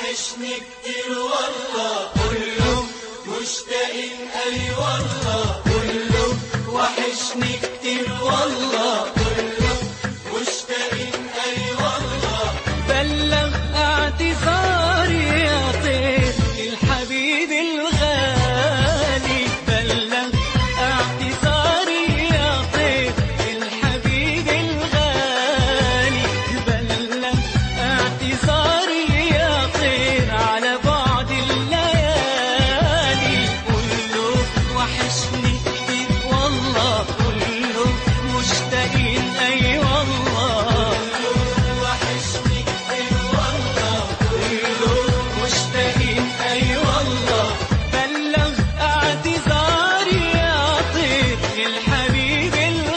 وحشني كتير والله، كله مشتاقين أي والله، كله وحشني كتير والله، كله مشتاقين أي والله. بلغ اعتذاري يا طير للحبيب الغالي، بلغ اعتذاري يا طير للحبيب الغالي، بلغ اعتذاري يا طير على بعد الليالي. كله وحشني كتير والله، كله مشتاقين أي والله، وحشني كتير والله، كله مشتاقين أي والله. بلغ اعتذاري يا طير للحبيب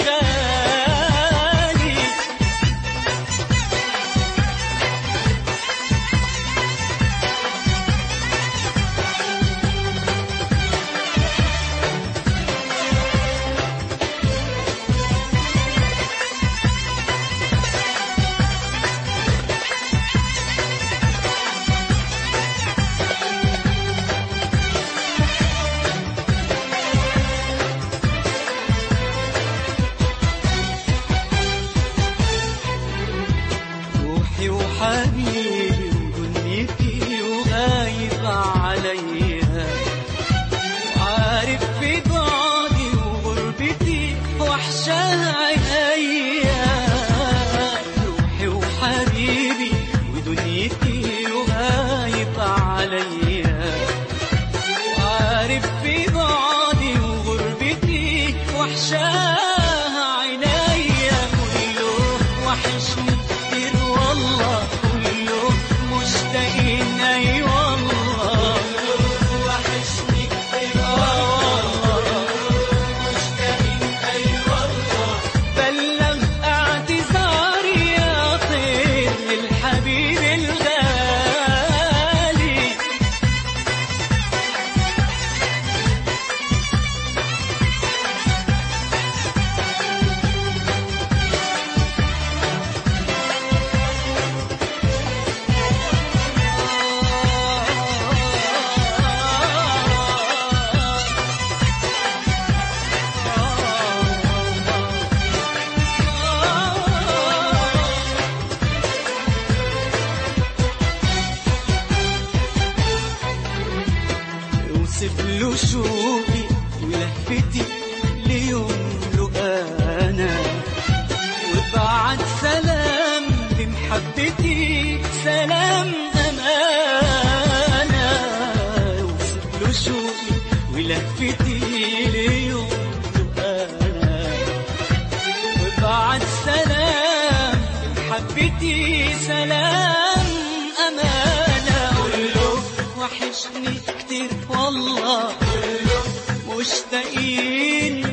الغالي. روحي وحبيبي ودنيتي وغايب عليها، وعارف في بعدي وغربتي وحشاها عينيا. روحي وحبيبي ودنيتي وغايب عليا، وعارف في بعدي وغربتي وحشاها عينيا. كله وحشني كتير والله، كله مشتاقين أي والله، وحشني كتير والله، مشتاقين أي والله. بلغ اعتذاري يا طير للحبيب الغالي. اوصف له شوقي ولهفتي ليوم لقانا، وابعت سلام بمحبتي سلام أمانة. اوصف له شوقي ولهفتي ليوم لقانا، وابعت سلام بمحبتي سلام أمانة. كله وحشني كتير والله، كله مشتاقين